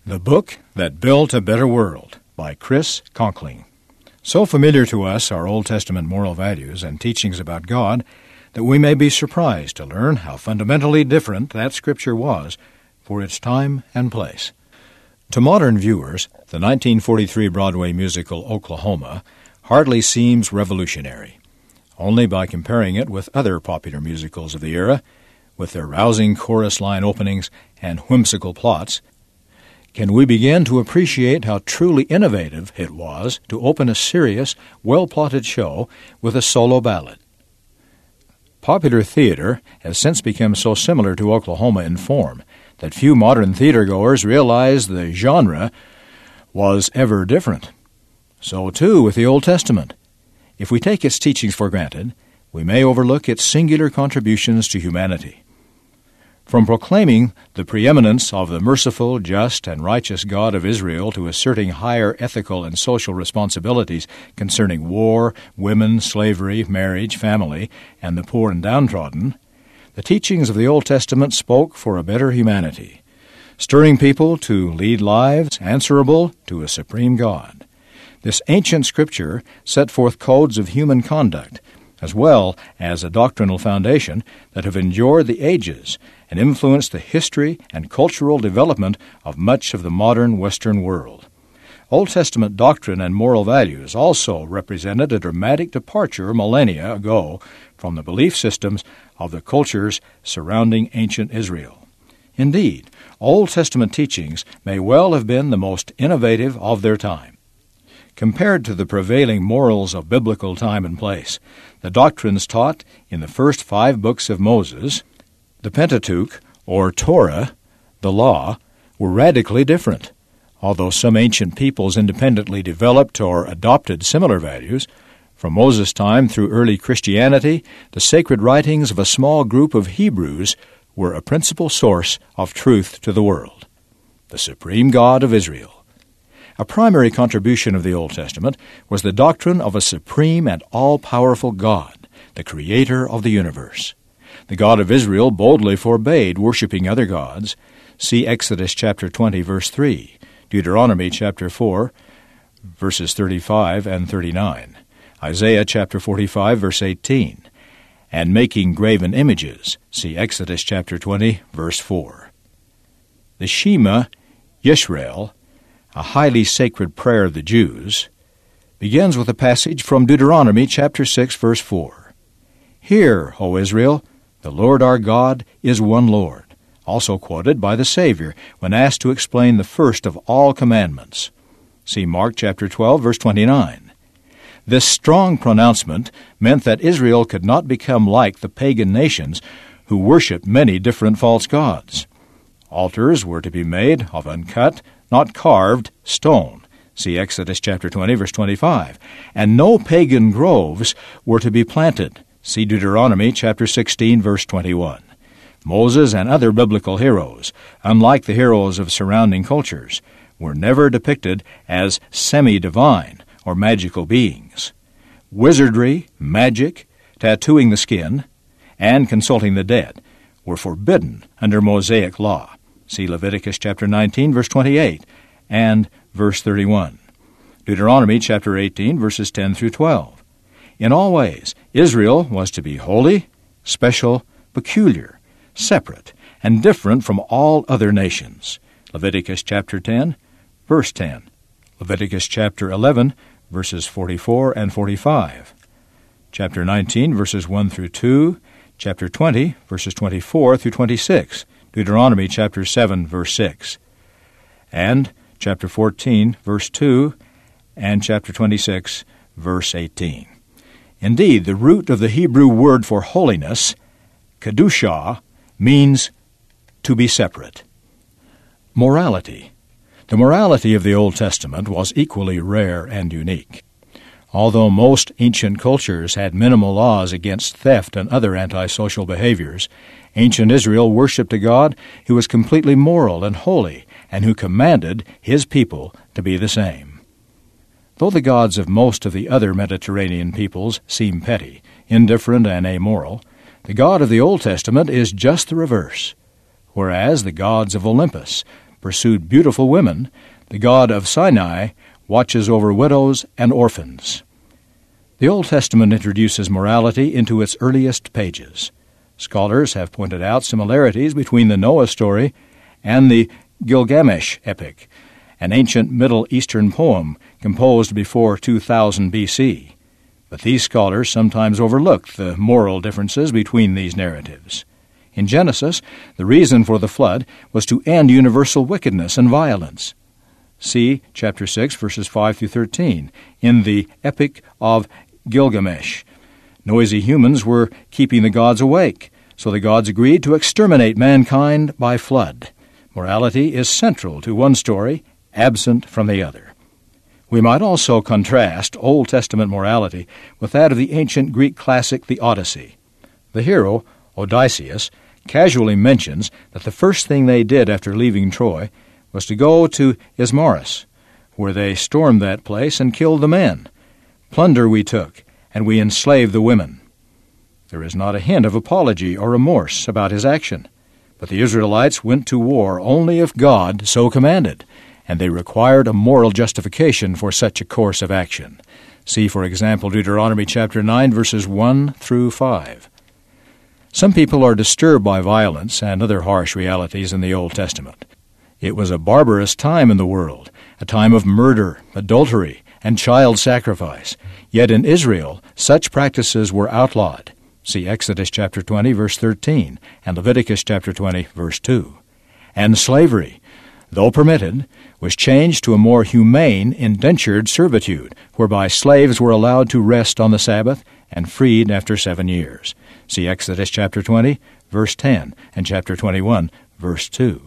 The Book That Built a Better World by Chris Conkling. So familiar to us are Old Testament moral values and teachings about God that we may be surprised to learn how fundamentally different that Scripture was for its time and place. To modern viewers, the 1943 Broadway musical Oklahoma hardly seems revolutionary. Only by comparing it with other popular musicals of the era, with their rousing chorus line openings and whimsical plots, can we begin to appreciate how truly innovative it was to open a serious, well-plotted show with a solo ballad. Popular theater has since become so similar to Oklahoma in form that few modern theatergoers realize the genre was ever different. So, too, with the Old Testament. If we take its teachings for granted, we may overlook its singular contributions to humanity. From proclaiming the preeminence of the merciful, just, and righteous God of Israel to asserting higher ethical and social responsibilities concerning war, women, slavery, marriage, family, and the poor and downtrodden, the teachings of the Old Testament spoke for a better humanity, stirring people to lead lives answerable to a supreme God. This ancient Scripture set forth codes of human conduct, as well as a doctrinal foundation that have endured the ages and influenced the history and cultural development of much of the modern Western world. Old Testament doctrine and moral values also represented a dramatic departure millennia ago from the belief systems of the cultures surrounding ancient Israel. Indeed, Old Testament teachings may well have been the most innovative of their time. Compared to the prevailing morals of biblical time and place, the doctrines taught in the first 5 books of Moses, the Pentateuch, or Torah, the law, were radically different. Although some ancient peoples independently developed or adopted similar values, from Moses' time through early Christianity, the sacred writings of a small group of Hebrews were a principal source of truth to the world. The supreme God of Israel. A primary contribution of the Old Testament was the doctrine of a supreme and all-powerful God, the Creator of the universe. The God of Israel boldly forbade worshiping other gods. See Exodus chapter 20, verse 3, Deuteronomy chapter 4, verses 35 and 39, Isaiah chapter 45, verse 18, and making graven images. See Exodus chapter 20, verse 4. The Shema Yisrael, a highly sacred prayer of the Jews, begins with a passage from Deuteronomy chapter 6, verse 4. Hear, O Israel, the Lord our God is one Lord, also quoted by the Savior when asked to explain the first of all commandments. See Mark chapter 12, verse 29. This strong pronouncement meant that Israel could not become like the pagan nations who worshiped many different false gods. Altars were to be made of uncut, not carved, stone. See Exodus chapter 20, verse 25. And no pagan groves were to be planted. See Deuteronomy chapter 16, verse 21. Moses and other biblical heroes, unlike the heroes of surrounding cultures, were never depicted as semi-divine or magical beings. Wizardry, magic, tattooing the skin, and consulting the dead were forbidden under Mosaic law. See Leviticus chapter 19, verse 28, and verse 31. Deuteronomy chapter 18, verses 10 through 12. In all ways, Israel was to be holy, special, peculiar, separate, and different from all other nations. Leviticus chapter 10, verse 10. Leviticus chapter 11, verses 44 and 45. Chapter 19, verses 1 through 2. Chapter 20, verses 24 through 26. Deuteronomy chapter 7, verse 6, and chapter 14, verse 2, and chapter 26, verse 18. Indeed, the root of the Hebrew word for holiness, kedushah, means to be separate. Morality. The morality of the Old Testament was equally rare and unique. Although most ancient cultures had minimal laws against theft and other antisocial behaviors, ancient Israel worshipped a God who was completely moral and holy, and who commanded his people to be the same. Though the gods of most of the other Mediterranean peoples seem petty, indifferent, and amoral, the God of the Old Testament is just the reverse. Whereas the gods of Olympus, pursued beautiful women, the God of Sinai watches over widows and orphans. The Old Testament introduces morality into its earliest pages. Scholars have pointed out similarities between the Noah story and the Gilgamesh epic, an ancient Middle Eastern poem composed before 2000 B.C. But these scholars sometimes overlook the moral differences between these narratives. In Genesis, the reason for the flood was to end universal wickedness and violence. See chapter 6, verses 5 through 13, in the Epic of Gilgamesh. Noisy humans were keeping the gods awake, so the gods agreed to exterminate mankind by flood. Morality is central to one story, absent from the other. We might also contrast Old Testament morality with that of the ancient Greek classic, the Odyssey. The hero, Odysseus, casually mentions that the first thing they did after leaving Troy was to go to Ismarus, where they stormed that place and killed the men. Plunder we took, and we enslaved the women. There is not a hint of apology or remorse about his action, but the Israelites went to war only if God so commanded, and they required a moral justification for such a course of action. See, for example, Deuteronomy chapter 9, verses 1 through 5. Some people are disturbed by violence and other harsh realities in the Old Testament. It was a barbarous time in the world, a time of murder, adultery, and child sacrifice. Yet in Israel, such practices were outlawed. See Exodus chapter 20, verse 13, and Leviticus chapter 20, verse 2. And slavery, though permitted, was changed to a more humane indentured servitude, whereby slaves were allowed to rest on the Sabbath and freed after 7 years. See Exodus chapter 20, verse 10, and chapter 21, verse 2.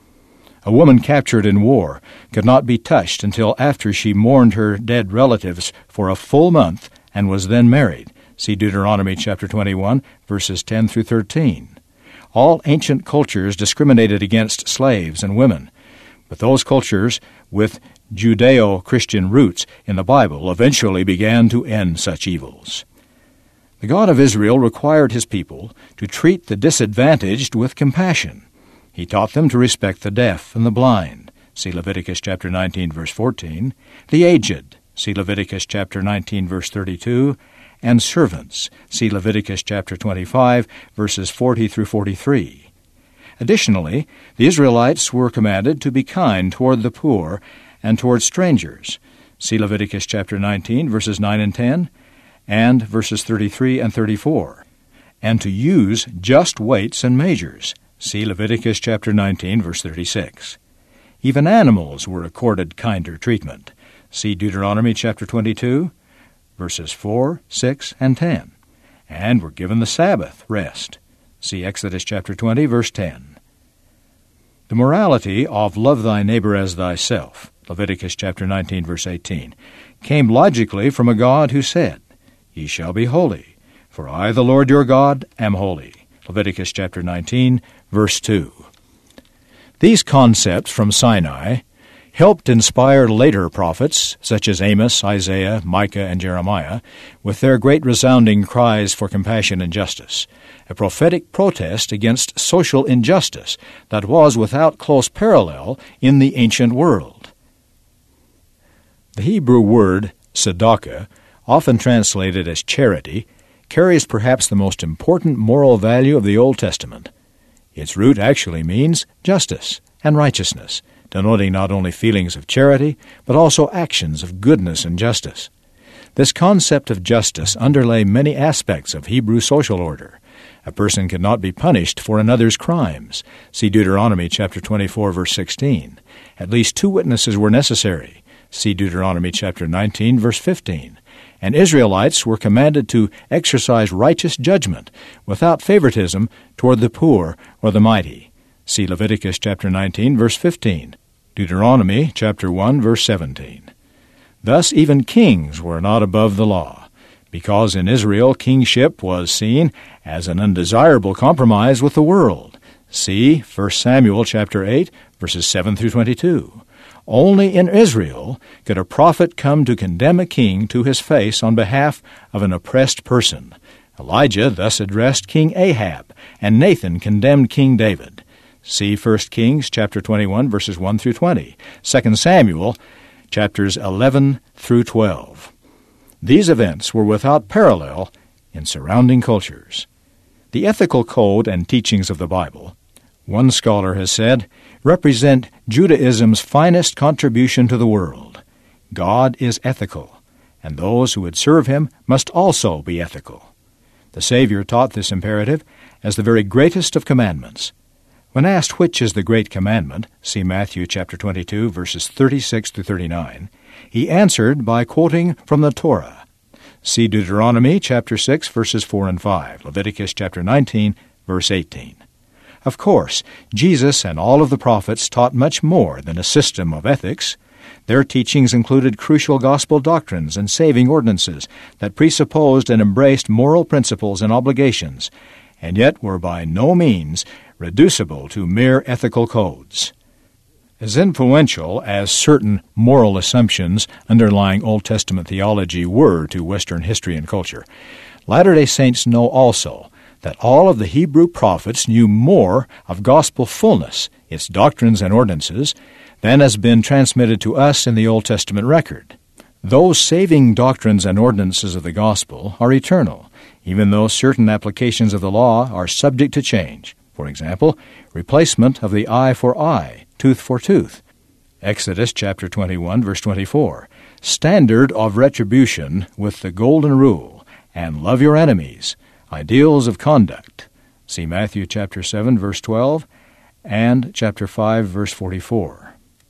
A woman captured in war could not be touched until after she mourned her dead relatives for a full month and was then married. See Deuteronomy chapter 21, verses 10 through 13. All ancient cultures discriminated against slaves and women, but those cultures with Judeo-Christian roots in the Bible eventually began to end such evils. The God of Israel required his people to treat the disadvantaged with compassion. He taught them to respect the deaf and the blind. See Leviticus chapter 19, verse 14. The aged. See Leviticus chapter 19, verse 32. And servants. See Leviticus chapter 25, verses 40 through 43. Additionally, the Israelites were commanded to be kind toward the poor and toward strangers. See Leviticus chapter 19, verses 9 and 10, and verses 33 and 34. And to use just weights and measures. See Leviticus chapter 19, verse 36. Even animals were accorded kinder treatment. See Deuteronomy chapter 22, verses 4, 6, and 10. And were given the Sabbath rest. See Exodus chapter 20, verse 10. The morality of love thy neighbor as thyself, Leviticus chapter 19, verse 18, came logically from a God who said, Ye shall be holy, for I, the Lord your God, am holy. Leviticus chapter 19, verse 2. These concepts from Sinai helped inspire later prophets, such as Amos, Isaiah, Micah, and Jeremiah, with their great resounding cries for compassion and justice, a prophetic protest against social injustice that was without close parallel in the ancient world. The Hebrew word tzedakah, often translated as charity, carries perhaps the most important moral value of the Old Testament. Its root actually means justice and righteousness, denoting not only feelings of charity, but also actions of goodness and justice. This concept of justice underlay many aspects of Hebrew social order. A person could not be punished for another's crimes. See Deuteronomy chapter 24, verse 16. At least 2 witnesses were necessary. See Deuteronomy chapter 19, verse 15. And Israelites were commanded to exercise righteous judgment without favoritism toward the poor or the mighty. See Leviticus chapter 19, verse 15, Deuteronomy chapter 1, verse 17. Thus even kings were not above the law, because in Israel kingship was seen as an undesirable compromise with the world. See 1 Samuel chapter 8, verses 7 through 22. Only in Israel could a prophet come to condemn a king to his face on behalf of an oppressed person. Elijah thus addressed King Ahab, and Nathan condemned King David. See 1 Kings chapter 21, verses 1 through 20, 2 Samuel chapters 11 through 12. These events were without parallel in surrounding cultures. The ethical code and teachings of the Bible, one scholar has said, represent Judaism's finest contribution to the world. God is ethical, and those who would serve him must also be ethical. The Savior taught this imperative as the very greatest of commandments. When asked which is the great commandment, see Matthew chapter 22, verses 36 to 39, he answered by quoting from the Torah. See Deuteronomy chapter 6, verses 4 and 5, Leviticus chapter 19, verse 18. Of course, Jesus and all of the prophets taught much more than a system of ethics. Their teachings included crucial gospel doctrines and saving ordinances that presupposed and embraced moral principles and obligations, and yet were by no means reducible to mere ethical codes. As influential as certain moral assumptions underlying Old Testament theology were to Western history and culture, Latter-day Saints know also that all of the Hebrew prophets knew more of gospel fullness, its doctrines and ordinances, than has been transmitted to us in the Old Testament record. Those saving doctrines and ordinances of the gospel are eternal, even though certain applications of the law are subject to change. For example, replacement of the eye for eye, tooth for tooth. Exodus chapter 21, verse 24. Standard of retribution with the golden rule, and love your enemies. Ideals of conduct. See Matthew chapter 7, verse 12, and chapter 5, verse 44.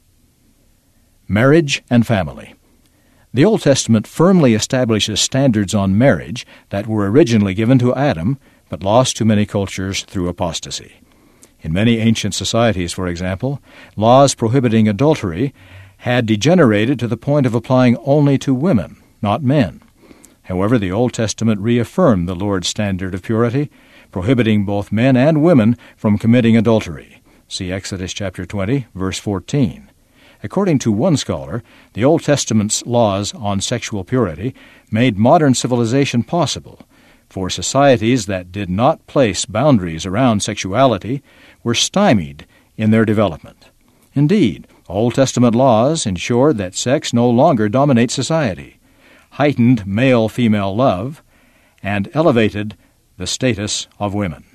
Marriage and family. The Old Testament firmly establishes standards on marriage that were originally given to Adam, but lost to many cultures through apostasy. In many ancient societies, for example, laws prohibiting adultery had degenerated to the point of applying only to women, not men. However, the Old Testament reaffirmed the Lord's standard of purity, prohibiting both men and women from committing adultery. See Exodus chapter 20, verse 14. According to one scholar, the Old Testament's laws on sexual purity made modern civilization possible, for societies that did not place boundaries around sexuality were stymied in their development. Indeed, Old Testament laws ensured that sex no longer dominates society, heightened male-female love, and elevated the status of women.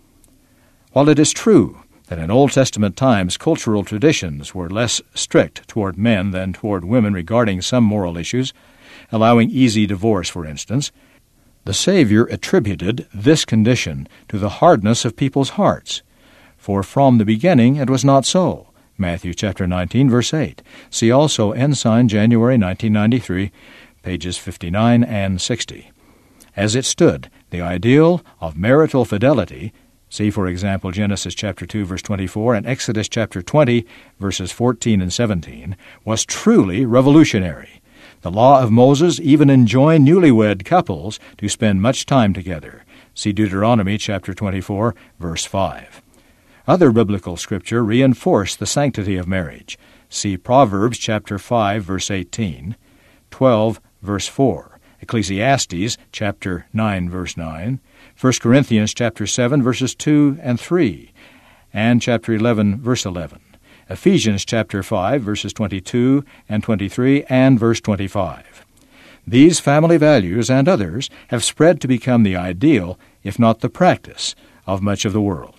While it is true that in Old Testament times cultural traditions were less strict toward men than toward women regarding some moral issues, allowing easy divorce, for instance, the Savior attributed this condition to the hardness of people's hearts. For from the beginning it was not so. Matthew chapter 19, verse 8. See also Ensign, January 1993, pages 59 and 60. As it stood, the ideal of marital fidelity, see, for example, Genesis chapter 2, verse 24, and Exodus chapter 20, verses 14 and 17, was truly revolutionary. The law of Moses even enjoined newlywed couples to spend much time together. See Deuteronomy chapter 24, verse 5. Other biblical scripture reinforced the sanctity of marriage. See Proverbs chapter 5, verse 18, 12, verse 4, Ecclesiastes chapter 9, verse 9, 1 Corinthians chapter 7, verses 2 and 3, and chapter 11, verse 11. Ephesians chapter 5, verses 22 and 23, and verse 25. These family values and others have spread to become the ideal, if not the practice, of much of the world.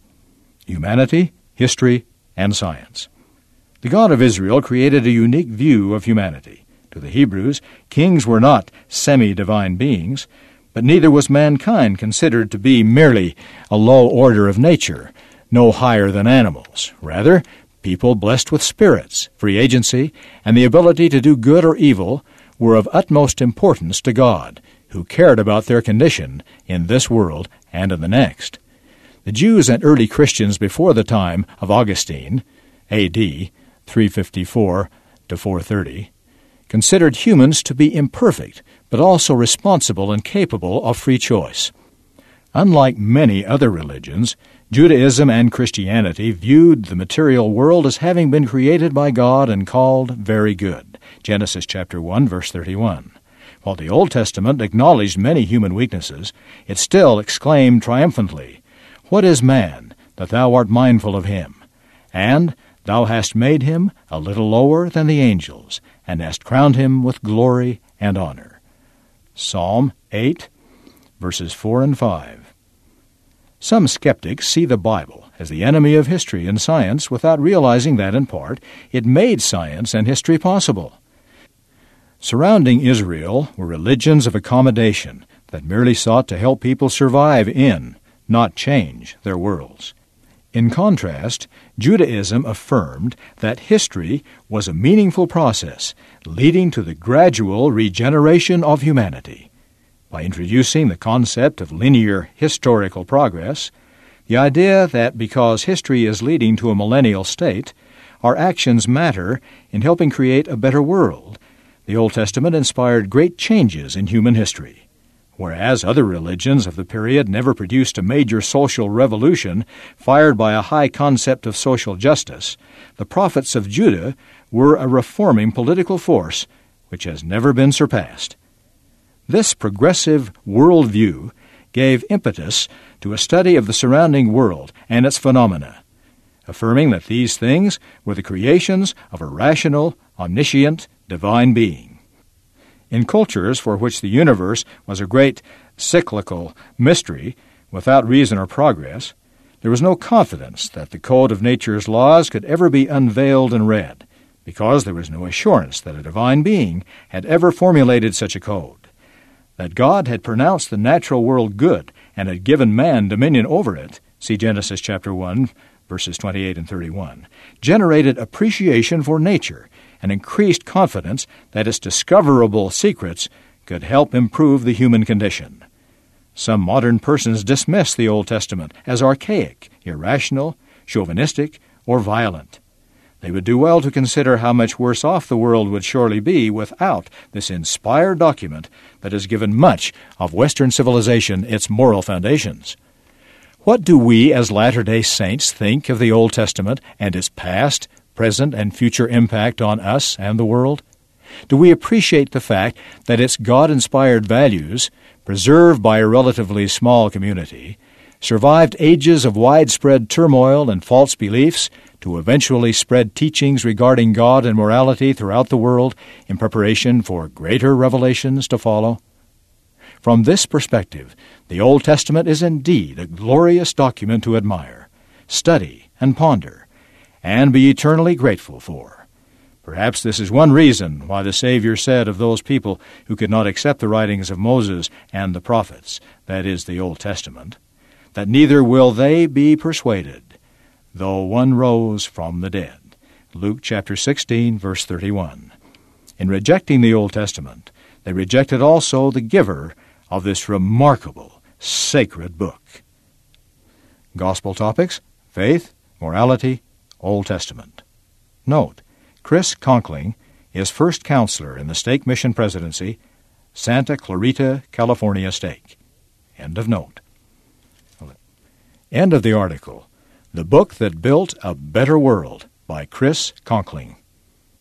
Humanity, history, and science. The God of Israel created a unique view of humanity. To the Hebrews, kings were not semi-divine beings, but neither was mankind considered to be merely a low order of nature, no higher than animals. Rather, people blessed with spirits, free agency, and the ability to do good or evil were of utmost importance to God, who cared about their condition in this world and in the next. The Jews and early Christians before the time of Augustine, A.D. 354 to 430, considered humans to be imperfect, but also responsible and capable of free choice. Unlike many other religions, Judaism and Christianity viewed the material world as having been created by God and called very good. Genesis chapter 1, verse 31. While the Old Testament acknowledged many human weaknesses, it still exclaimed triumphantly, "What is man, that thou art mindful of him. And thou hast made him a little lower than the angels, and hast crowned him with glory and honor. Psalm 8, verses 4 and 5. Some skeptics see the Bible as the enemy of history and science without realizing that, in part, it made science and history possible. Surrounding Israel were religions of accommodation that merely sought to help people survive in, not change, their worlds. In contrast, Judaism affirmed that history was a meaningful process leading to the gradual regeneration of humanity. By introducing the concept of linear historical progress, the idea that because history is leading to a millennial state, our actions matter in helping create a better world, the Old Testament inspired great changes in human history. Whereas other religions of the period never produced a major social revolution fired by a high concept of social justice, the prophets of Judah were a reforming political force which has never been surpassed. This progressive worldview gave impetus to a study of the surrounding world and its phenomena, affirming that these things were the creations of a rational, omniscient, divine being. In cultures for which the universe was a great cyclical mystery without reason or progress, there was no confidence that the code of nature's laws could ever be unveiled and read, because there was no assurance that a divine being had ever formulated such a code. That God had pronounced the natural world good and had given man dominion over it, see Genesis chapter 1, verses 28 and 31, generated appreciation for nature and increased confidence that its discoverable secrets could help improve the human condition. Some modern persons dismiss the Old Testament as archaic, irrational, chauvinistic, or violent. They would do well to consider how much worse off the world would surely be without this inspired document that has given much of Western civilization its moral foundations. What do we as Latter-day Saints think of the Old Testament and its past, present, and future impact on us and the world? Do we appreciate the fact that its God-inspired values, preserved by a relatively small community, survived ages of widespread turmoil and false beliefs to eventually spread teachings regarding God and morality throughout the world in preparation for greater revelations to follow? From this perspective, the Old Testament is indeed a glorious document to admire, study, and ponder, and be eternally grateful for. Perhaps this is one reason why the Savior said of those people who could not accept the writings of Moses and the prophets, that is, the Old Testament, that neither will they be persuaded, though one rose from the dead. Luke chapter 16, verse 31. In rejecting the Old Testament, they rejected also the giver of this remarkable, sacred book. Gospel topics: faith, morality, Old Testament. Note, Chris Conkling is first counselor in the Stake Mission Presidency, Santa Clarita, California Stake. End of note. End of the article. The Book That Built a Better World by Chris Conkling.